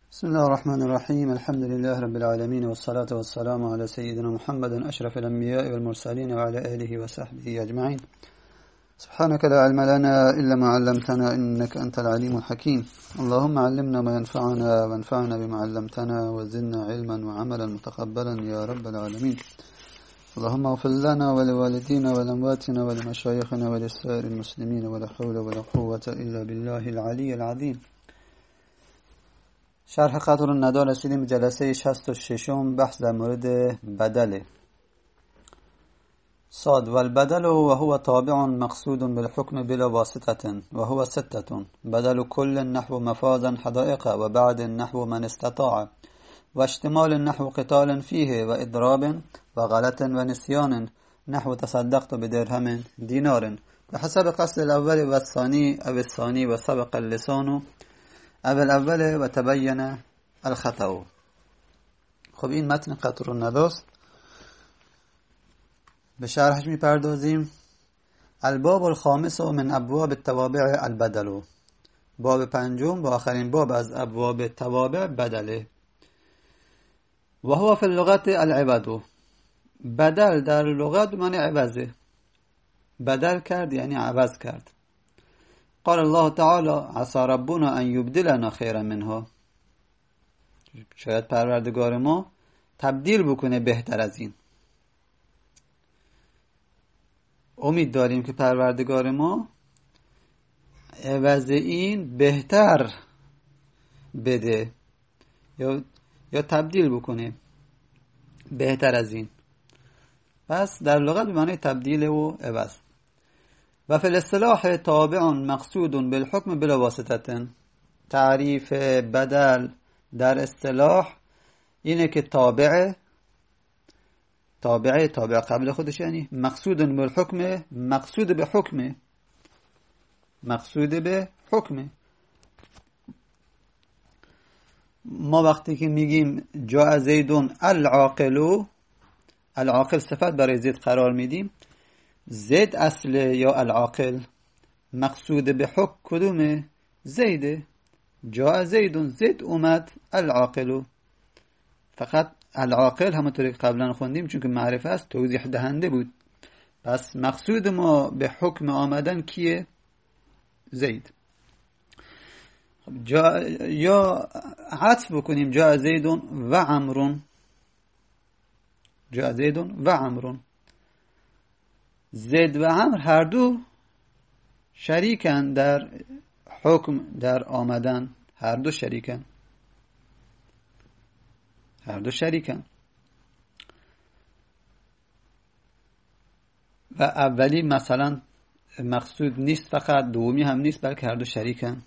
بسم الله الرحمن الرحيم. الحمد لله رب العالمين، والصلاة والسلام على سيدنا محمد أشرف الأنبياء والمرسلين وعلى آله وصحبه أجمعين. سبحانك لا علم لنا إلا ما علمتنا إنك أنت العليم الحكيم. اللهم علمنا ما ينفعنا وانفعنا بما علمتنا وزدنا علما وعملا متقبلا يا رب العالمين. اللهم اغفر لنا ولوالدينا ولأمواتنا ولمشايخنا ولسائر المسلمين، ولا حول ولا قوة إلا بالله العلي العظيم. شرح قطر الندى رسیدیم جلسه 66 بحث در مورد بدله. صاد والبدل وهو تابع مقصود بالحكم بلا واسطة وهو 6: بدل كل نحو مفازا حدائق، وبعد نحو من استطاع، واشتمال نحو قتال فيه، وإضراب وغلط ونسيان نحو تصدقت بدرهم دينار بحسب قصد الأول والثاني أو الثاني وسبق اللسان اول و تبین الخطأ. خب این متن قطر النداست، به شرحش میپردازیم. الباب الخامس من ابواب التوابع البدل، باب پنجم و آخرین باب از ابواب توابع بدله. و هو فی اللغت العوض، بدل در لغت معنی عوضه، بدل کرد یعنی عوض کرد. قال الله تعالی عسى ربنا ان یبدلنا خیرا منها، شاید پروردگار ما تبدیل بکنه بهتر از این. امید داریم که پروردگار ما عوض این بهتر بده یا تبدیل بکنه بهتر از این. پس در لغت به معنی تبدیل و عوض. و فی الاصطلاح تابع مقصود بالحکم بلا واسطه. تعریف بدل در اصطلاح اینه که تابع قبل خودش، یعنی مقصود بالحکم، مقصود به حکم. ما وقتی که میگیم جاء زیدون العاقل، العاقل صفت برای زید قرار میدیم. زید اصل یا العاقل، مقصود به حکم کدومه؟ زیده. جاء زیدون، زید اومد. العاقل، فقط العاقل همونطوری که قبلا خوندیم چون که معرفه است توضیح دهنده بود. پس مقصود ما به حکم آمدن کیه؟ زید. یا عطف بکنیم جاء زیدون و عمرون، جاء زیدون و عمرون. زید و عمر هر دو شریکن در حکم، در آمدن. هر دو شریکن. و اولی مثلا مقصود نیست فقط، دومی هم نیست، بلکه هر دو شریکن.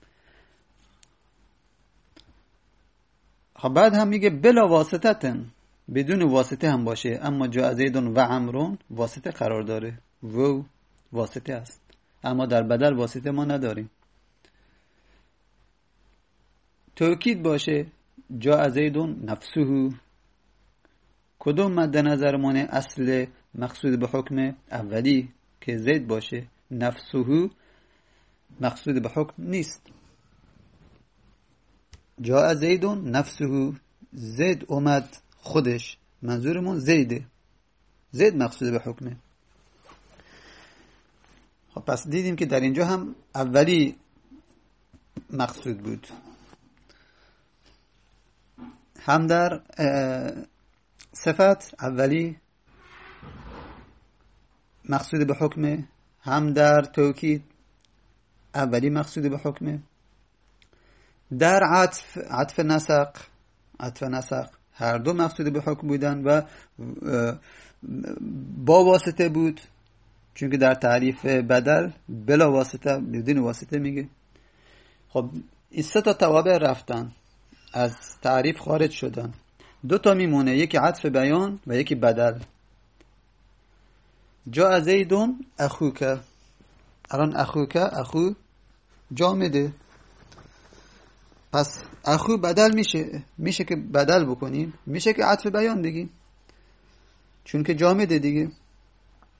خب بعد هم میگه بلا واسطتن، بدون واسطه هم باشه. اما جاء زیدون و عمرون واسطه قرار داره، و واسطه است. اما در بدل واسطه ما نداریم. توکید باشه جاء زیدون نفسه، کدوم مد نظرمونه؟ اصل مقصود به حکم اولی که زید باشه. نفسه مقصود به حکم نیست. جاء زیدون نفسه، زید اومد خودش، منظورمون زیده. زید مقصود به حکمه. خب پس دیدیم که در اینجا هم اولی مقصود بود، هم در صفت اولی مقصود به حکمه، هم در توکید اولی مقصود به حکمه. در عطف نسق هر دو مقصود به حکم بودن و با واسطه بود، چون که در تعریف بدل بلا واسطه، بدون واسطه میگه. خب این سه تا توابع رفتن، از تعریف خارج شدن. دو تا میمونه، یکی عطف بیان و یکی بدل. جاء زیدون اخوک، الان اخوک، اخو جامده، پس اخو بدل میشه که بدل بکنیم، میشه که عطف بیان بگیم چون که جامده دیگه.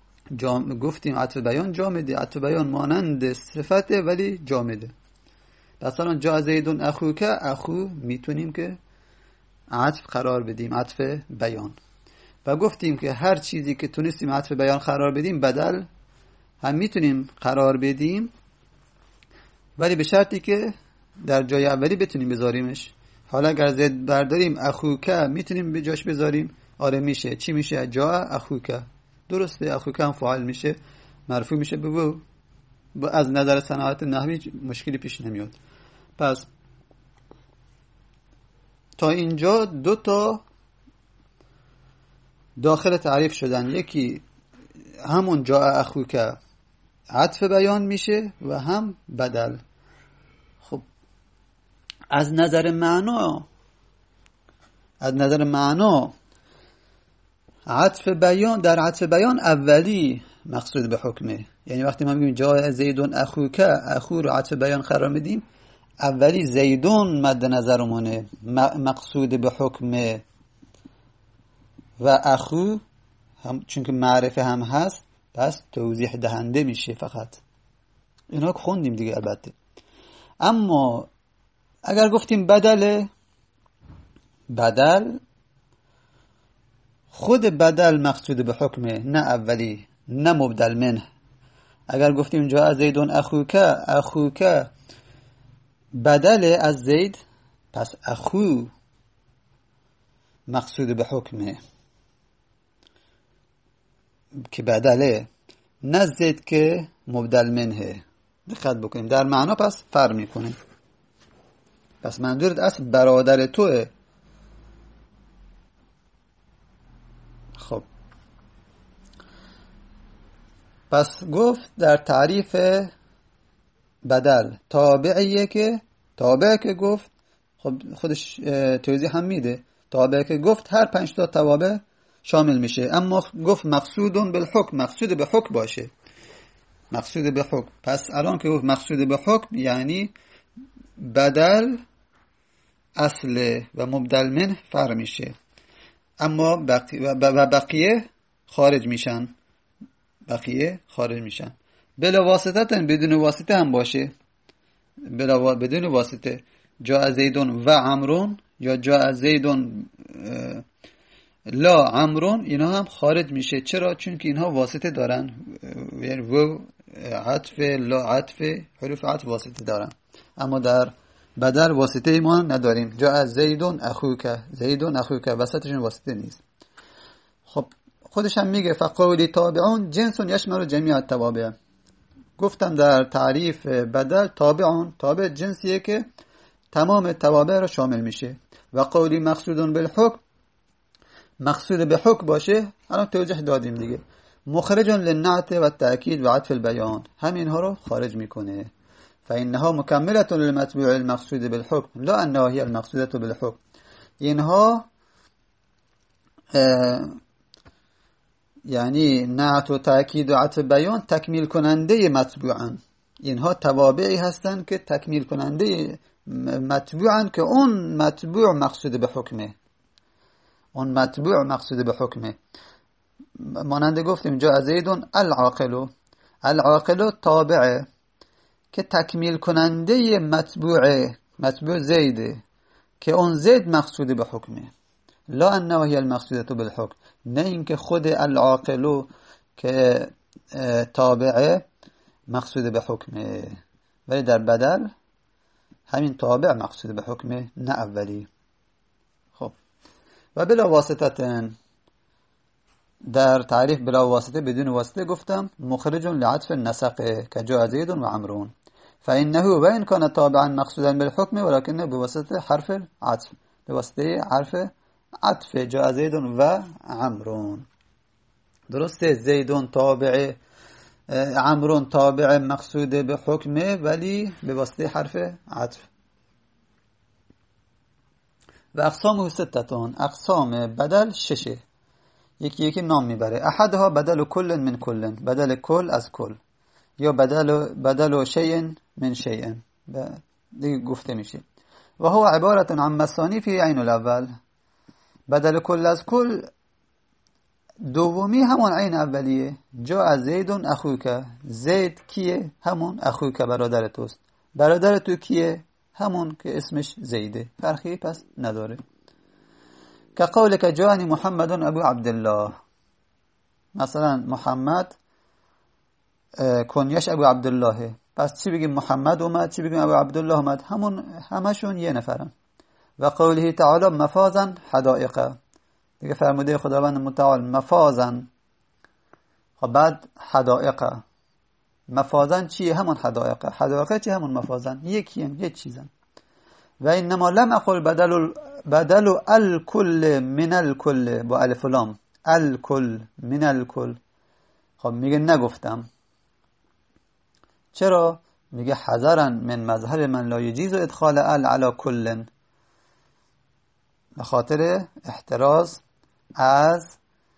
گفتیم عطف بیان جامده، عطف بیان مانند صفته ولی جامده. پس الان جا زیدون اخوک، اخو میتونیم که عطف قرار بدیم، عطف بیان. و گفتیم که هر چیزی که تونستیم عطف بیان قرار بدیم بدل هم میتونیم قرار بدیم، ولی به شرطی که در جای اولی بتونیم بذاریمش. حالا اگر زید برداریم اخوک میتونیم به جاش بذاریم؟ آره میشه. چی میشه؟ جا اخوک. درسته، اخوک هم فاعل میشه، مرفوع میشه به او. از نظر صناعت نحوی مشکلی پیش نمیاد. پس تا اینجا 2 تا داخل تعریف شدن. یکی همون جا اخوک عطف بیان میشه و هم بدل. خب از نظر معنا عطف بیان، در عطف بیان اولی مقصود به حکمه. یعنی وقتی ما میگیم جا زیدون اخوک، اخو رو عطف بیان قرار میدیم، اولی زیدون مد نظرمونه، مقصود به حکمه، و اخو هم چون که معرفه هم هست پس توضیح دهنده میشه فقط. اینا که خوندیم دیگه البته. اما اگر گفتیم بدل خود بدل مقصود به حکمه، نه اولی، نه مبدل منه. اگر گفتیم جا زیدون اخوک بدل از زید، پس اخو مقصود به حکمه که بدله، نه زید که مبدل منه. دقت بکنیم در معنا پس فرق میکنه. پس منظورت اصل برادر توه. خب پس گفت در تعریف بدل تابعیه که گفت، خب خودش توضیح هم میده، تابعه که گفت هر 5 تا توابع شامل میشه. اما گفت مقصودون بالحکم، مقصود به حکم باشه، مقصود به حکم. پس الان که گفت مقصود به حکم یعنی بدل اصل و مبدل من فرق میشه، اما بقیه خارج میشن. بلا واسطه، بدون واسطه هم باشه، بدون واسطه. جا زیدون و عمرون یا جا زیدون لا عمرون، اینا هم خارج میشه. چرا؟ چون که اینها واسطه دارن، یعنی و عطف، لا عطف، حروف عطف واسطه دارن. اما در بدل واسطه ما نداریم. جا زیدون اخوک وسطشون واسطه نیست. خب خودش هم میگه فقولی تابعون جنس یشمل جمیع التوابع. گفتم در تعریف بدل تابع جنسیه که تمام توابع رو شامل میشه. و قولی مقصودون بالحکم، مقصود به حکم باشه، الان توضیح دادیم دیگه، مخرج للنعت و التأکید و عطف البیان، همینها رو خارج میکنه. فإنها مكملة للمتبوع المقصود بالحكم لا أنها هي المقصودة بالحكم. اینها یعنی نعت و تأکید و عطف بیان تکمیل کننده متبوعن. اینها توابعی هستن که تکمیل کننده متبوعن که اون متبوع مقصود به حکمه. مانند گفتیم جا زیدون العاقل تابعه که تکمیل کننده متبوع زیده که اون زید مقصود به حکمه. لا انه هی المقصودة بالحکم، نه اینکه خود العاقل که تابعه مقصود به حکمه، ولی در بدل همین تابع مقصود به حکمه، نه اولی. خب و بلا واسطه، در تعریف بلا واسطه بدون واسطه گفتم مخرج لعطف النسق كجاء زيد وعمرون، فإنه وإن كان تابعا مقصودا بالحكم ولكنه بواسطة حرف العطف، بواسطه حرف عطف جاء زيد وعمرون. درسته زيد تابع، عمرون تابع مقصود به حکمه ولی به واسطه حرف عطف. و اقسامه 6، اقسام بدل 6، یکی نام میبره. احدها بدل کل من کل، بدل کل از کل، یا بدل شیء من شیء، دیگه گفته میشه. و هو عبارت عن مثانی فی عین الاول. بدل کل از کل دومی همون عین اولیه. جا زید اخوک، زید کیه؟ همون اخوک برادر توست. برادر تو کیه؟ همون که اسمش زیده، فرقی پس نداره. که قول که جانی محمد ابو عبدالله، مثلا محمد کنیش ابو عبدالله، پس چی بگیم محمد اومد، چی بگیم ابو عبدالله اومد، همشون یه نفرن. و قوله تعالی مفازا حدائق، دیگه فرموده خداوند متعال مفازا، خب بعد حدائق، مفازن چیه؟ همون حدائق. حدائق چیه؟ همون مفازن، یک چیزن. و انما لم اقل بدل الکل من الکل با الف لام، الکل من الکل. خب میگه نگفتم، چرا؟ میگه حذرا من مذهب من لا یجیز ادخال علی کل، به خاطر احتراز از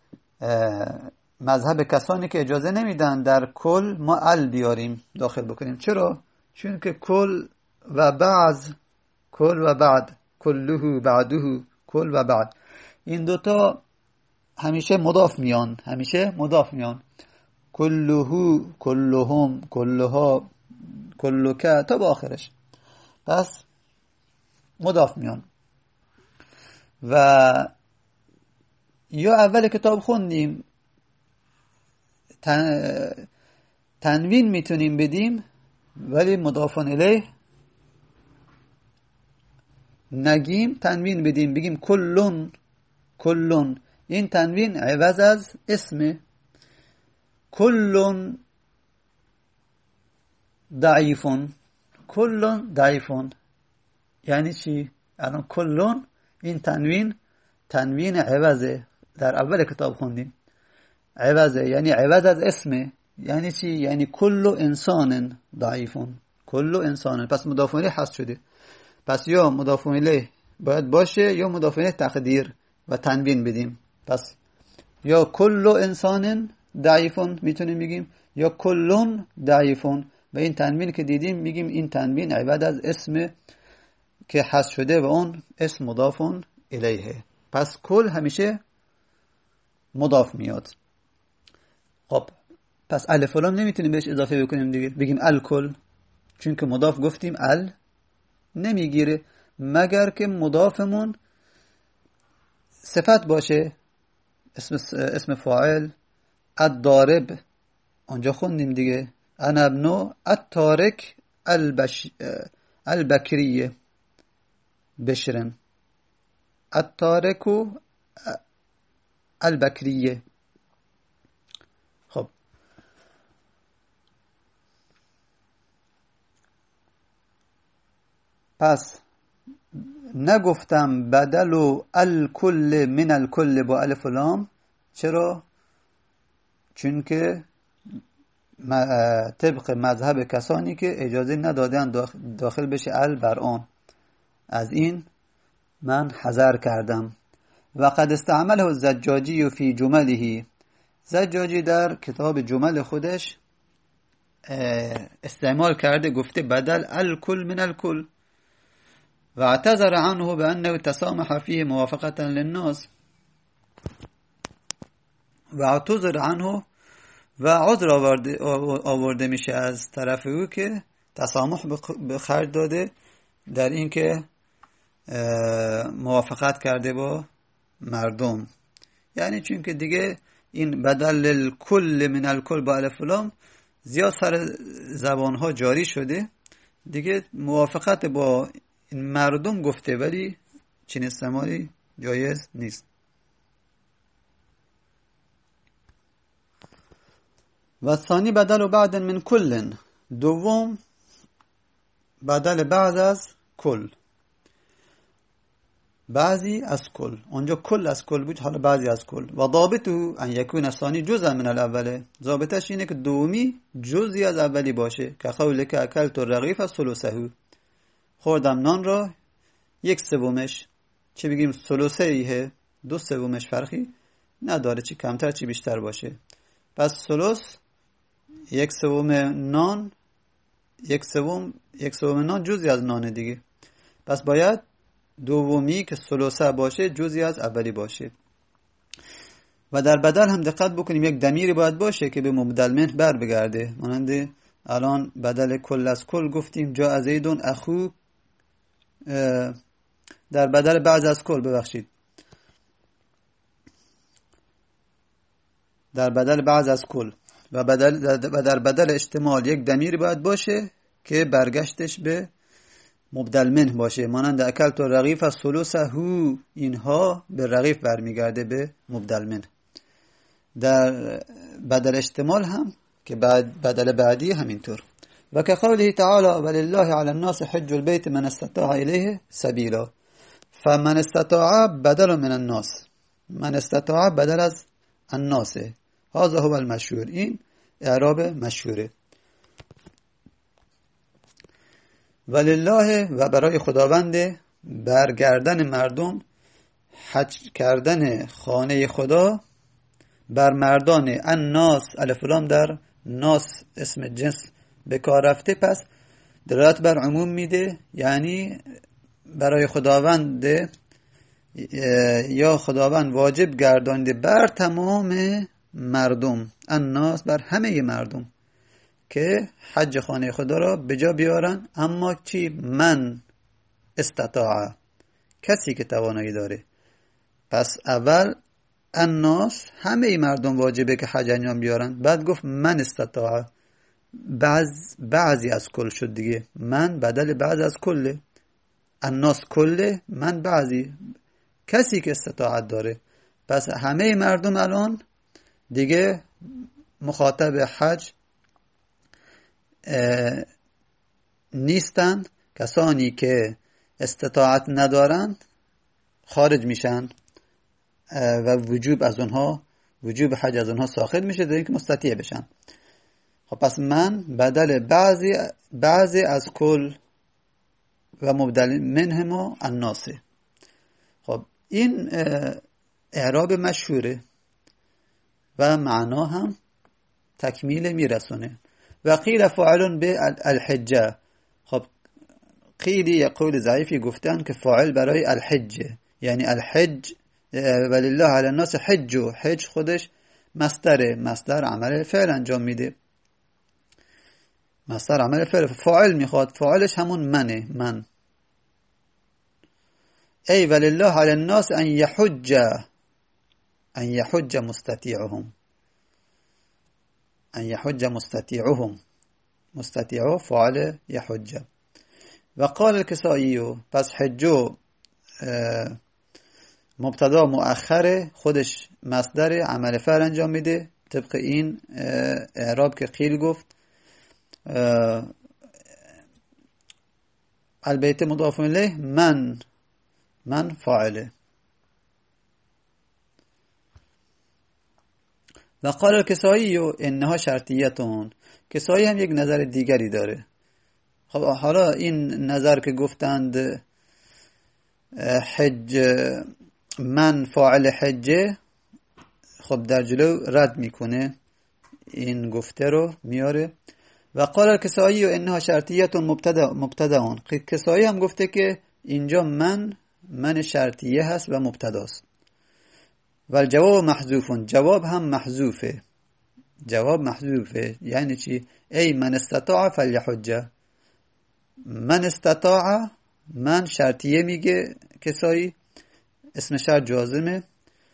مذهب کسانی که اجازه نمیدن در کل ما ال بیاریم داخل بکنیم. چرا؟ چون که کل و بعض، کل و بعد، کله بعده، کل و بعد، این دوتا همیشه مضاف میان، کله، کلهم، کلها، کلک تا به آخرش، پس مضاف میان. و یا اول کتاب خوندیم تنوین میتونیم بدیم ولی مضاف الیه نگیم، تنوین بدیم بگیم کلون، این تنوین عوض از اسم. کلون ضعیفون یعنی چی؟ الان کلون این تنوین عوضه، در اول کتاب خوندیم عوضه، یعنی عوض از اسم. یعنی چی؟ یعنی کل انسان ضعیفون، کل انسان، پس مضاف الیه حذف شده. پس یا مضاف الیه باید باشه یا مضاف الیه تقدیر و تنوین بدیم. پس یا کل انسان ضعیفون میتونیم بگیم یا کلون ضعیفون، و این تنوین که دیدیم میگیم این تنوین عوض از اسم که حذف شده و اون اسم مضاف الیه. پس کل همیشه مضاف میاد. خب پس الف لام نمیتونیم بهش اضافه بکنیم دیگه، بگیم الکل، چون که مضاف گفتیم ال نمیگیره مگر که مضافمون صفت باشه، اسم فاعل. الضارب اونجا خوندیم دیگه، انا ابن التارک البکریه بشرن، التارک البکریه. خب پس نگفتم بدل الکل من الکل با الف لام. چرا؟ چون که طبق مذهب کسانی که اجازه ندادن داخل بشه ال بر آن، از این من حذر کردم. و قد استعمله الزجاجی فی جمله، زجاجی در کتاب جمل خودش استعمال کرده، گفته بدل الکل من الکل و اعتذر عنه بأنه تسامح فيه موافقة للناس، و اعتذر عنه و عذر آورده میشه از طرف او که تسامح به خرج داده در این که موافقت کرده با مردم. یعنی چون که دیگه این بدل الکل من الکل با الف لام زیاد سر زبانها جاری شده دیگه، موافقت با این مردم گفته ولی چنین استعمالی جایز نیست. و ثانی بدل بعد من کل، دوم بدل بعض از کل، بعضی از کل. اونجا کل از کل بود، حالا بعضی از کل. و ضابطه ان یکون ثانی جزءا من الاول، ضابطش اینه که دومی جزئی از اولی باشه. که قول که اکلت الرغیف از ثلثه، خوردم نان را یک سومش. چه بگیم ثلثه ایه، دو سومش فرقی نداره، چی کمتر چی بیشتر باشه. پس ثلث یک سوم نان، یک سوم نان جزئی از نان دیگه، پس باید دومی که ثلثه باشه جزئی از اولی باشه. و در بدل هم دقت بکنیم یک ضمیری باید باشه که به مبدل منه بر بگرده. مانند الان بدل کل از کل گفتیم جاء زید اخو در بدل بعض از کل، ببخشید، در بدل بعض از کل و در بدل اشتمال یک ضمیر باید باشه که برگشتش به مبدل منه باشه، مانند اکلت و رغیف از ثلثه، اینها به رغیف برمیگرده، به مبدل منه. در بدل اشتمال هم که بدل بعدی همینطور. و که قوله تعالی ولله علی الناس حج البیت من استطاع الیه سبیلا، فمن استطاع بدل من الناس، من استطاع بدل از الناس، هذا هو المشهور، این اعراب مشهوره. ولله و برای خداوند برگردن مردم، حج کردن خانه خدا بر مردان، الناس الف لام در ناس اسم جنس به کار رفته، پس دلالت بر عموم میده، یعنی برای خداوند یا خداوند واجب گردانده بر تمام مردم، الناس بر همه مردم که حج خانه خدا را به جا بیارن. اما چی؟ من استطاع، کسی که توانایی داره. پس اول الناس همه مردم واجبه که حج انجام بیارن، بعد گفت من استطاع، بعضی از کل شد دیگه، من بدل بعض از کله، الناس کله، من بعضی، کسی که استطاعت داره. پس همه مردم الان دیگه مخاطب حج نیستن، کسانی که استطاعت ندارن خارج میشن و وجوب حج از اونها ساخت میشه تا اینکه مستطیع بشن. خب پس من بدل بعضی از کل و مبدل منهم الناس. خب این اعراب مشهوره و معنا هم تکمیل میرسونه. و قیل فاعل به الحجه، خب قیلی یا قول ضعیفی گفتن که فاعل برای الحجه، یعنی الحج ولله علی الناس حج، و حج خودش مصدر عمل فعل انجام میده، مصدر عمل فاعل میخواد، فاعلش همون منه، من. ای ولله علی الناس ان یحج مستطیعهم، ان یحج مستطیعهم، مستطیعه فاعل یحج. و قال الکسایی، پس حجو مبتدا مؤخره، خودش مصدر عمل فعل انجام میده طبق این اعراب که قیل گفت. البیت مضاف الیه، من فاعله. و قال الکسایی انها شرطیتون، کسایی هم یک نظر دیگری داره. خب حالا این نظر که گفتند حج من فاعل حجه، خب در جلو رد میکنه این گفته رو میاره. و قال الکسایی انها شرطیتون مبتدا، کسایی هم گفته که اینجا من شرطیه هست و مبتداست. و الجواب محذوفون، جواب هم محذوفه. جواب محذوفه یعنی چی؟ ای من استطاع فلیحج، من استطاع، من شرطیه میگه کسایی، اسم شرط جازمه،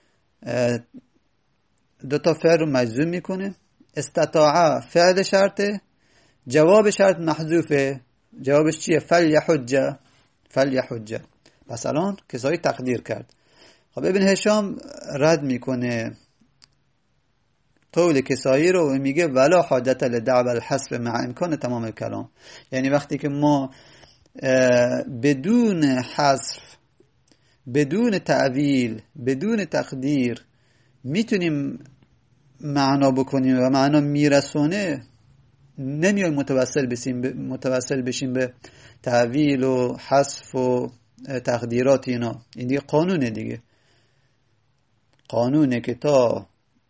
دوتا فعل رو مجزوم میکنه، استطاع فعل شرطه، جواب شرط محذوفه، جوابش چیه؟ فلیحج. پس الان کسایی تقدیر کرد. خب ابن هشام رد میکنه قول کسایی رو و میگه ولا حاجت لدعو الحذف مع امکان تمام الکلام، یعنی وقتی که ما بدون حذف، بدون تعویل، بدون تقدیر میتونیم معنا بکنیم و معنا میرسونه، نمیایم متوسل بشیم به تعویل و حذف و تقدیرات اینا. این دیگه قانونه، دیگه قانونه که تا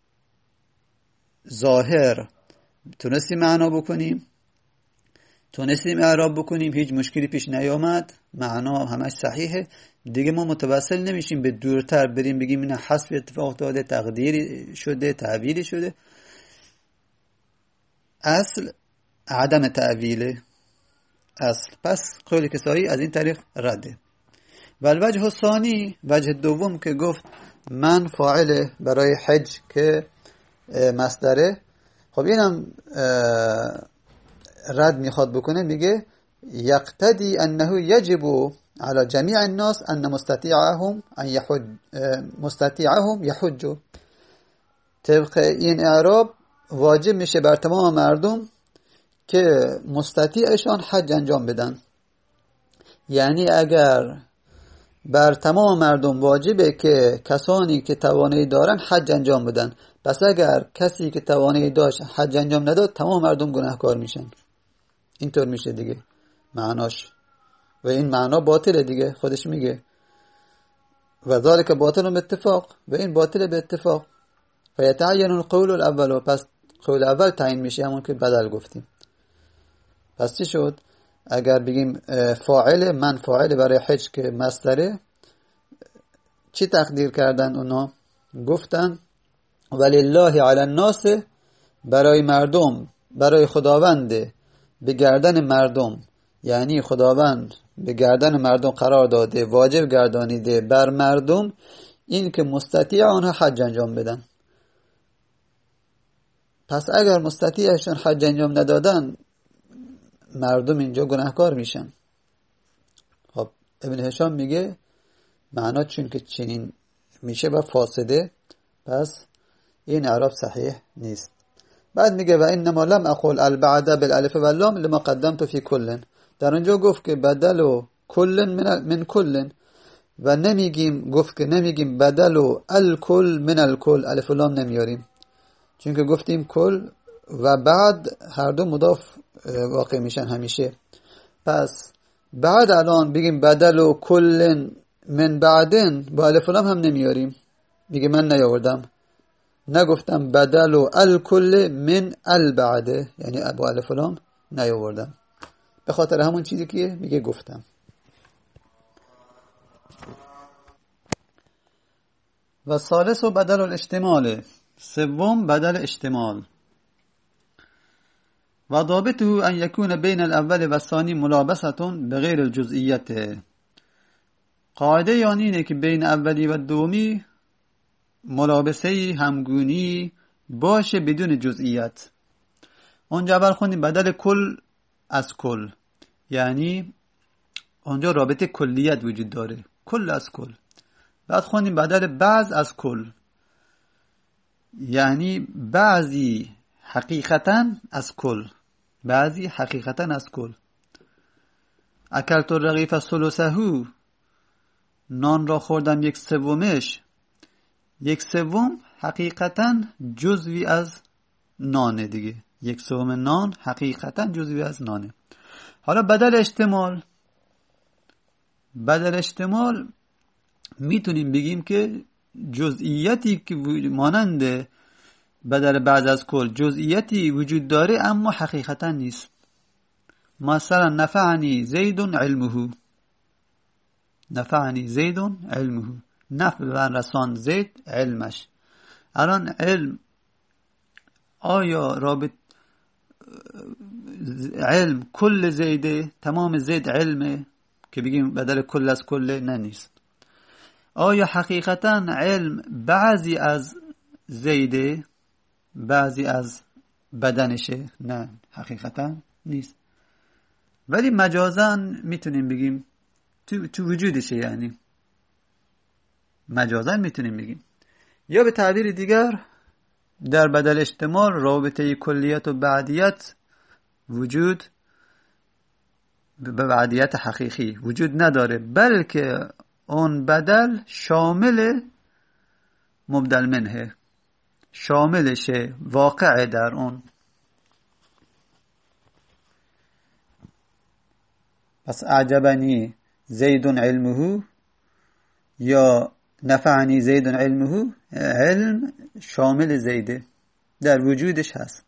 ظاهر تونستیم معنا بکنیم، تونستیم اعراب بکنیم، هیچ مشکلی پیش نیامد، معنا همش صحیحه، دیگه ما متوسل نمیشیم به دورتر بریم بگیم این حذف اتفاق افتاده، تقدیری شده، تعویلی شده. اصل عدم تعویله، اصل. پس قول کسایی از این طریق رده. و الوجه الثانی، وجه دوم که گفت من فاعل برای حج که مصدره، خب اینم رد میخواد بکنه، میگه یقتدی انه یجب على جمیع الناس ان مستطیعهم یحجوا. طبق این اعراب واجب میشه بر تمام مردم که مستطیعشان حج انجام بدن. یعنی اگر بر تمام مردم واجبه که کسانی که توانایی دارن حج انجام بدن، پس اگر کسی که توانایی داشت حج انجام نداد تمام مردم گناهکار میشن. اینطور میشه دیگه معناش، و این معنا باطله دیگه، خودش میگه و ذالک باطل به اتفاق، و این باطل به اتفاق. فیتعین القول الاول، پس قول اول تعیین میشه، همون که بدل گفتیم. پس چی شد؟ اگر بگیم فاعل، من فاعل برای حج که مصدره، چی تقدیر کردن اونا؟ گفتن ولله علی الناس، برای مردم، برای خداوند به گردن مردم، یعنی خداوند به گردن مردم قرار داده، واجب گردانیده بر مردم این که مستطیع آنها حج انجام بدن. پس اگر مستطیعشون حج انجام ندادن مردم اینجا گناهکار میشن. خب ابن هشام میگه معنا چون که چنین میشه و فاسده، پس این اعراب صحیح نیست. بعد میگه و انما لم اقل البعد بالالف واللام لما قدمت في كل، در اونجا گفت که بدل و کل من کل، و نمیگیم، گفت که نمیگیم بدل و الکل من الکل، الف و لام نمیاریم، چون که گفتیم کل و بعد هر دو مضاف واقع میشن همیشه. پس بعد الان بگیم بدل و کل من بعدن، با الف و لام هم نمیاریم. میگه من نیاوردم، نگفتم بدل و الکل من البعده، یعنی با الف و لام نیاوردم، به خاطر همون چیزی که میگه گفتم. و ثالث و بدل الاشتمال، سوم بدل اشتمال. و ضابطه ان يكون بين الاول و الثاني ملابسه بغیر الجزئیت. قاعده یعنی اینه که بین اولی و دومی ملابسه همگونی باشه بدون جزئیت. اونجا اول خوندیم بدل کل از کل، یعنی اونجا رابطه کلیت وجود داره، کل از کل. بعد خوندیم بدل بعض از کل، یعنی بعضی حقیقتا از کل، بعضی حقیقتا از کل. اکلت الرغیف ثلثه، نان را خوردم یک سومش، یک سوم حقیقتا جزوی از نانه دیگه، یک سوم نان حقیقتا جزوی از نانه. حالا بدل اشتمال، بدل اشتمال میتونیم بگیم که جزئیاتی که مانند بدل بعض از کل جزئیاتی وجود داره اما حقیقتا نیست. مثلا نفعنی زید علمه، نفعنی زید علمه، نفع و رسان زید علمش. الان علم، آیا رابط علم کل زیده، تمام زید علمه که بگیم بدل کل از کل؟ نه، نیست. آیا حقیقتا علم بعضی از زیده، بعضی از بدنشه؟ نه، حقیقتا نیست. ولی مجازاً میتونیم بگیم تو وجودشه، یعنی مجازاً میتونیم بگیم. یا به تعبیر دیگر در بدل اشتمال رابطه کلیت و بعدیت وجود به بعدیت حقیقی وجود نداره، بلکه اون بدل شامل مبدل منه، شاملشه، واقع در اون. پس اعجبنی زید علمه یا نفعنی زید علمه، علم شامل زیده، در وجودش هست.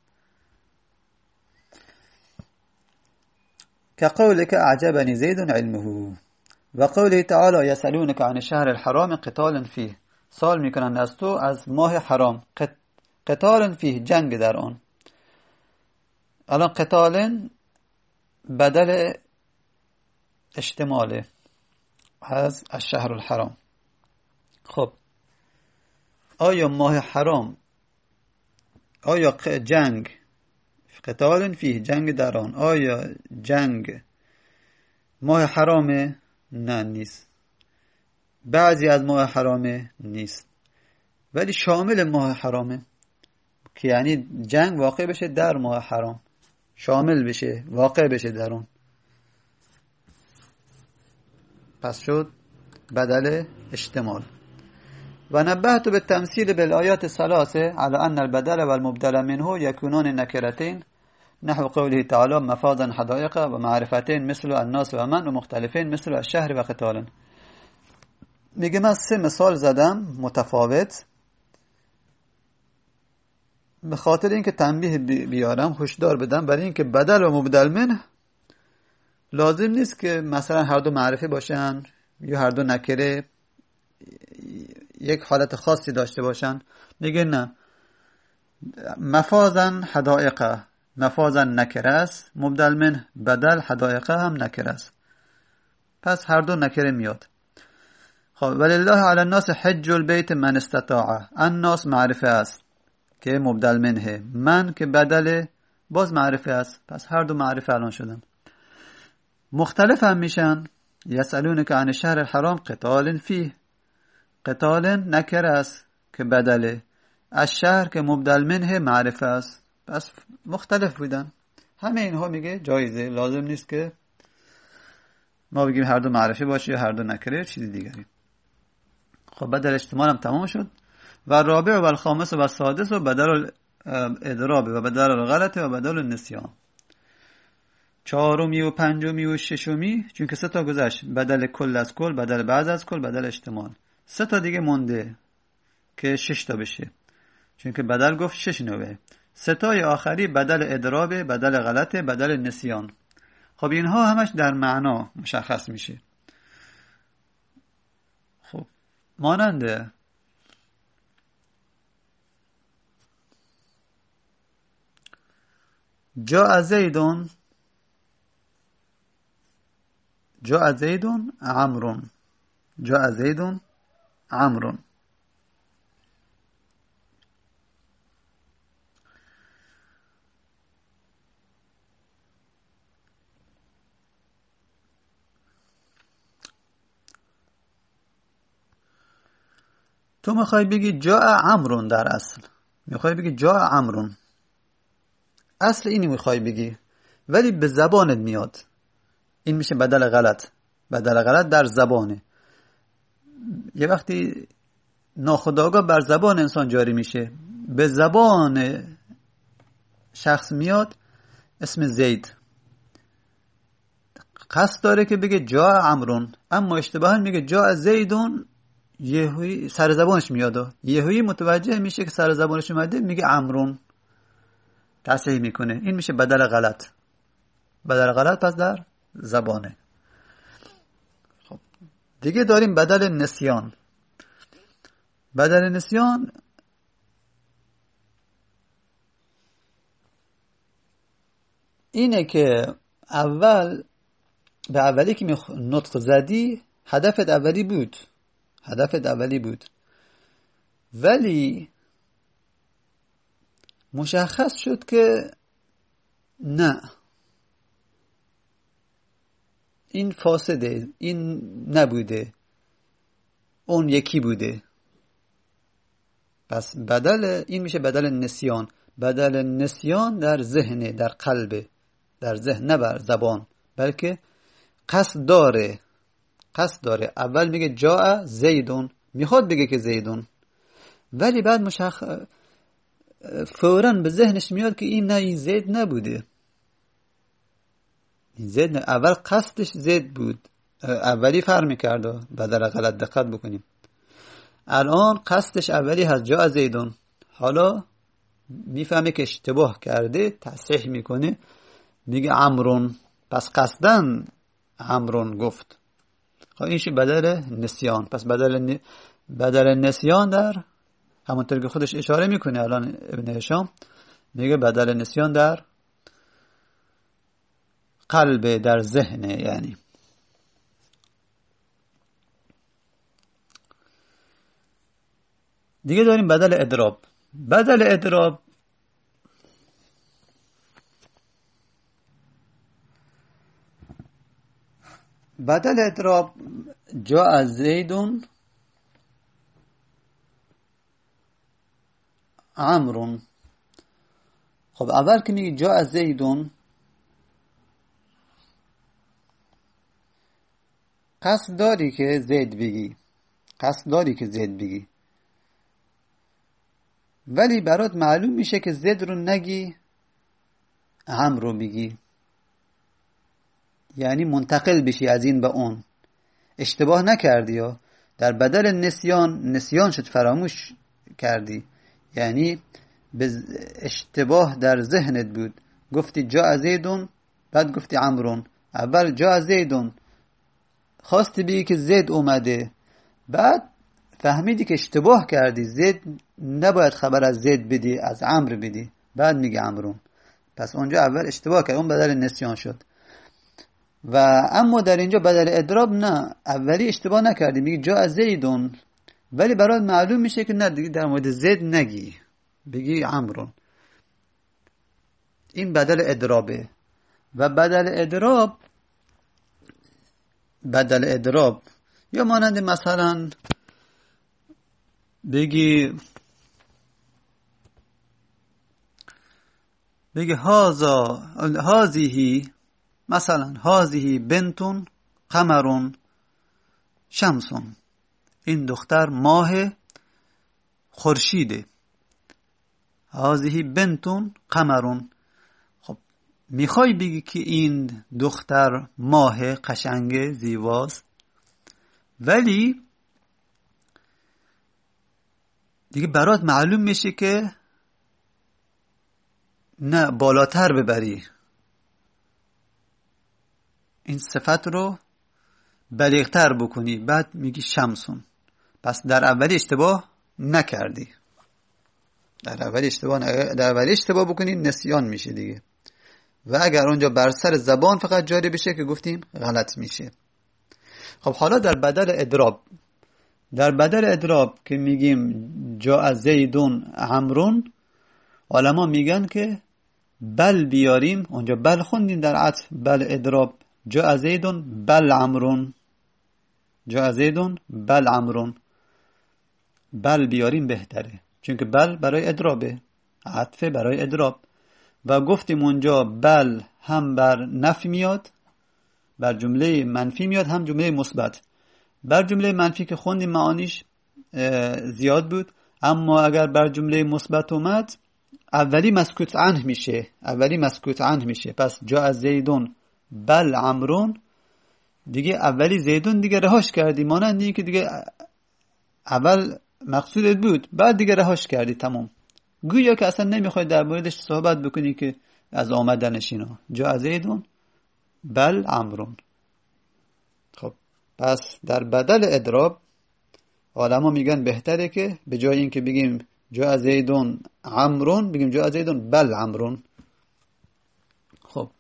که قولک اعجبنی زید علمه و قوله تعالی یسألونک عن الشهر الحرام قتال فیه، سوال میکنند از تو از ماه حرام، قتال فیه، جنگ در آن. الان قتال بدل اشتماله از الشهر الحرام. خب آیا ماه حرام، آیا جنگ قتال فیه، جنگ در آن، آیا جنگ ماه حرامه؟ نه نیست. بعضی از ماه حرامه نیست، ولی شامل ماه حرامه، که یعنی جنگ واقع بشه در ماه حرام، شامل بشه، واقع بشه در اون. پس شد بدل اشتمال. و نبهت بالتمثيل بالآيات الثلاثة على أن البدل والمبدل منه يكونون نكرتين، نحو قوله تعالى مفازا حدائق ومعرفتين مثل الناس و من، و مختلفين مثل الشهر و قتال. میگه من 3 مثال زدم متفاوت به خاطر اینکه تنبیه بیارم، هشدار بدم برای اینکه بدل و مبدل منه لازم نیست که مثلا هر دو معرفه باشن یا هر دو نکره یک حالت خاصی داشته باشن. میگه نه، مفازن حدائقه، مفازن نکره است، مبدل من بدل حدائقه هم نکره است، پس هر دو نکره میاد. خب ولله علی الناس حج البیت من استطاع، الناس معرفه است که مبدل منه، من که بدل باز معرفه است، پس هر دو معرفه الان شدن. مختلف هم میشن. یسالونک عن الشهر الحرام قتال فیه، قتال نکره است که بدله، از شهر که مبدل منه معرفه است، پس مختلف بودن. همه اینها میگه جایزه، لازم نیست که ما بگیم هر دو معرفه باشه یا هر دو نکره چیزی دیگری. خب بدل اجتماع هم تمام شد. و رابع و الخامس و السادس و بدل الاضراب و بدل الغلط و بدل النسیان. 4 و 5 و 6، چون که 3 تا گذشت، بدل کل از کل، بدل بعض از کل، بدل اجتماع. 3 تا دیگه مونده که 6 تا بشه، چون که بدل گفت 6 نوعه. 3 تای آخری بدل اضراب، بدل غلط، بدل نسیان. خب اینها همش در معنا مشخص میشه. خب ماننده جاء زیدون، جاء زیدون عمرون، جاء زیدون عمرون. تو میخوای بگی جاء عمرون، در اصل میخوای بگی جاء عمرون، اصل اینی میخوای بگی، ولی به زبانت میاد. این میشه بدل غلط. بدل غلط در زبانه، یه وقتی ناخودآگاه بر زبان انسان جاری میشه، به زبان شخص میاد اسم زید، قصد داره که بگه جاء عمرون، اما اشتباها میگه جاء زیدون، یهویی سر زبانش میاد، یهویی متوجه میشه که سر زبانش اومده، میگه عمرون، تصحیح میکنه. این میشه بدل غلط. بدل غلط پس در زبانه. خب دیگه داریم بدل نسیان. بدل نسیان اینه که اول به اولی که نطق زدی هدفت اولی بود، هدفت اولی بود، ولی مشخص شد که نه، این فاسده، این نبوده، اون یکی بوده. پس بدل این میشه بدل نسیان. بدل نسیان در ذهن، در قلب، در ذهن، نه بر زبان، بلکه قصد داره، قصد داره. اول میگه جاء زیدون، میخواد بگه که زیدون، ولی بعد فوراً به ذهنش میاد که این نه، این زید نبوده، این زید نه. اول قصدش زید بود، اولی فرق میکرد، بدل غلط دقت بکنیم. الان قصدش اولی هست جاء زیدون، حالا میفهمه که اشتباه کرده، تصحیح میکنه، میگه عمرون، پس قصدن عمرون گفت. خب اینش بدل نسیان. پس بدل نسیان در همونطور که خودش اشاره میکنه الان ابن هشام، میگه بدل نسیان در قلب، در ذهن. یعنی دیگه داریم بدل اضراب. بدل اضراب جاء زید عمرو. خب اول که میگی جاء زید، قصد داری که زید بگی، ولی برات معلوم میشه که زید رو نگی، عمرو رو بگی. یعنی منتقل بشی از این به اون. اشتباه نکردی یا در بدل نسیان شد، فراموش کردی. یعنی به اشتباه در ذهنت بود، گفتی جاء زیدون بعد گفتی عمرون. اول جاء زیدون خواستی بگی که زید اومده، بعد فهمیدی که اشتباه کردی، زید نباید خبر از زید بدی، از عمرو بدی، بعد میگی عمرون. پس اونجا اول اشتباه کرد، اون بدل نسیان شد. و اما در اینجا بدل اضراب نه، اولی اشتباه نکردی، میگی جاء زیدون، ولی برات معلوم میشه که نه دیگه در مورد زید نگی، بگی عمرون. این بدل اضرابه. و بدل اضراب یا مانند مثلا بگی هذه بنت قمر شمس. این دختر ماه خورشیده. هذه بنت قمر. خب میخوای بگی که این دختر ماه قشنگ زیباست، ولی دیگه برات معلوم میشه که نه، بالاتر ببری، این صفت رو بلیغتر بکنی، بعد میگی شمسون. پس در اولی اشتباه نکردی. در اولی اشتباه بکنی نسیان میشه دیگه. و اگر اونجا بر سر زبان فقط جاری بشه که گفتیم غلط میشه. خب حالا در بدل اضراب که میگیم جاء زیدون عمرون، علما میگن که بل بیاریم. اونجا بل خوندیم در عطف، بل اضراب جاء زیدون بل عمرون، بل بیاریم بهتره، چون که بل برای اضرابه، عطف برای اضراب. و گفتیم اونجا بل هم بر نفی میاد، بر جمله منفی میاد، هم جمله مثبت. بر جمله منفی که خوندیم معانیش زیاد بود، اما اگر بر جمله مثبت اومد اولی مسکوت عنه میشه. پس جاء زیدون بل عمرون، دیگه اولی زیدون دیگه رهاش کردی، مانند این که دیگه اول مقصودت بود بعد دیگه رهاش کردی، تمام. گویا که اصلا نمیخوای در موردش صحبت بکنی که از آمدنش اینا. جاء زیدون بل عمرون. خب پس در بدل اضراب علما میگن بهتره که به جای این که بگیم جاء زیدون عمرون بگیم جاء زیدون بل عمرون. خب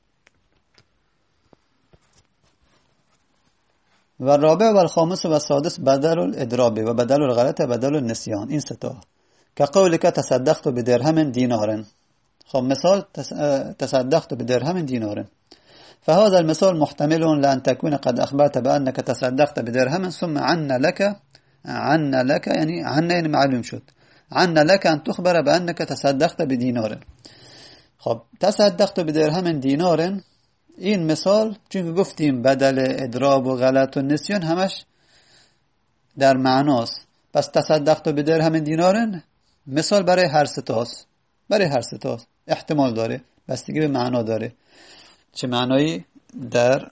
و الرابع و الخامس و السادس بدل الاضراب و بدل الغلط و بدل النسیان. این ستا که قولک تصدقت بدرهم دینار. خب مثال تصدقت بدرهم دینار، فهذا المثال محتمل لأن تكون قد أخبرت بأنك تصدقت بدرهم ثم عن لك يعني معلوم شد، عن لك أن تخبر بأنك تصدقت بدینار. خب تصدقت بدرهم دینار، این مثال چون گفتیم بدل اضراب و غلط و نسیان همش در معناست، پس تصدقت بدرهم دینار مثال برای هر ستاست، احتمال داره، بستگی به معنا داره چه معنایی در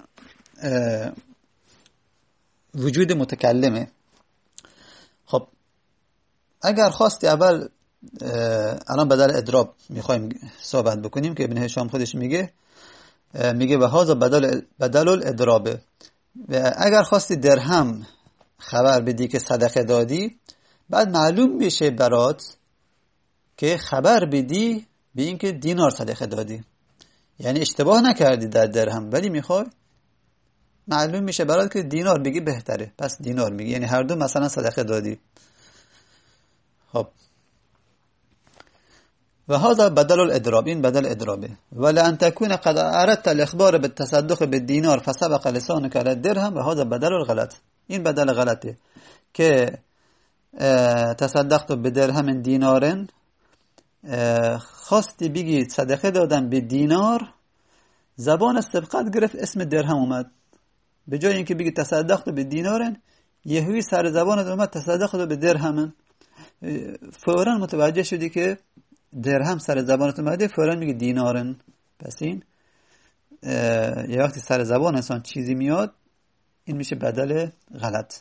وجود متکلمه. خب اگر خواستی اول الان بدل اضراب میخوایم صحبت بکنیم که ابن هشام خودش میگه به هذا بدل الاضراب. اگر خواستی درهم خبر بدی که صدقه دادی، بعد معلوم بشه برات که خبر بدی به این که دینار صدقه دادی، یعنی اشتباه نکردی در درهم، ولی میخوای معلوم میشه برات که دینار بگی بهتره، پس دینار میگی، یعنی هر دو مثلا صدقه دادی. خب و هذا بدل الادراب، این بدل ادرابه. ولأن تكون قد اردت الاخبار بالتصدق بالدینار فسبق لسانك على الدرهم، و هذا بدل الغلط، این بدل غلطه که تصدقت بدرهم دینارن، خواستی بگی صدقه دادم به دینار، زبان سبقت گرفت اسم درهم اومد، به جای اینکه بگی تصدقت به دینارن یهوی سر زبانت اومد تصدقت به درهم، فورا متوجه شدی که درهم سر زبانت اومده، فورا میگی دینارن. پس این یه وقتی سر زبان انسان چیزی میاد این میشه بدل غلط.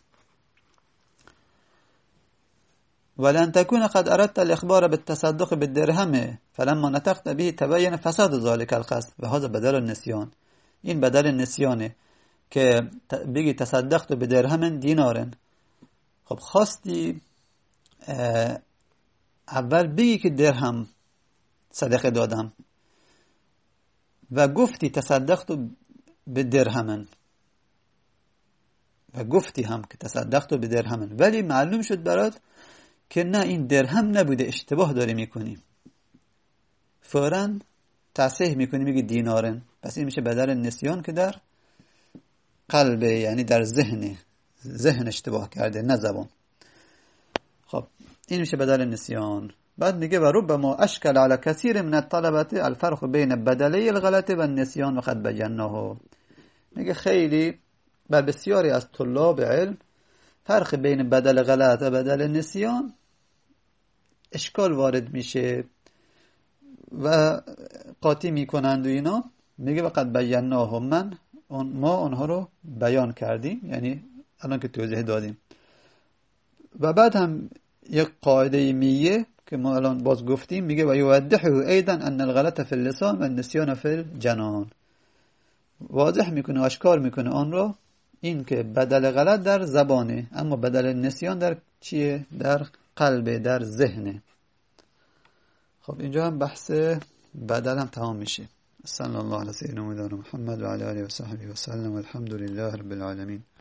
ولن تكون قد اردت الاخبار بالتصدق بالدرهم فلما نطقت به تبين فساد ذلك القصد، و هذا بدل النسيان، این بدل النسیانه که بگی تصدقت بدرهم دینارن. خب خواستی اول بگی که درهم صدقه دادم و گفتی تصدقت بدرهم و گفتی هم که تصدقت بدرهم، ولی معلوم شد برات که نه این درهم نبوده، اشتباه داری میکنی، فوراً تصحیح میکنی میگی دینارن. پس این میشه بدل نسیان که در قلب، یعنی در ذهن اشتباه کرده نه زبان. خب این میشه بدل نسیان. بعد میگه و ربما اشکل على کثیر من الطلبه الفرق بین بدلی الغلط و النسیان و قد بیناه. میگه خیلی بر بسیاری از طلاب علم فرق بین بدل غلط و بدل نسیان اشکال وارد میشه و قاطی میکنند و اینا. میگه و قد بیناه، ما اونها رو بیان کردیم، یعنی الان که توضیح دادیم. و بعد هم یک قاعده میگه که ما الان باز گفتیم، میگه و یوضحه ایضا ان الغلط فی اللسان و النسیان فی الجنان، واضح میکنه، آشکار میکنه آن رو، این که بدل غلط در زبانه اما بدل نسیان در چیه؟ در قلب، در ذهنه. خب اینجا هم بحث بدل هم تمام میشه. صلی الله علی سیدنا محمد و علی آله و صحبه و سلم، والحمد لله رب العالمین.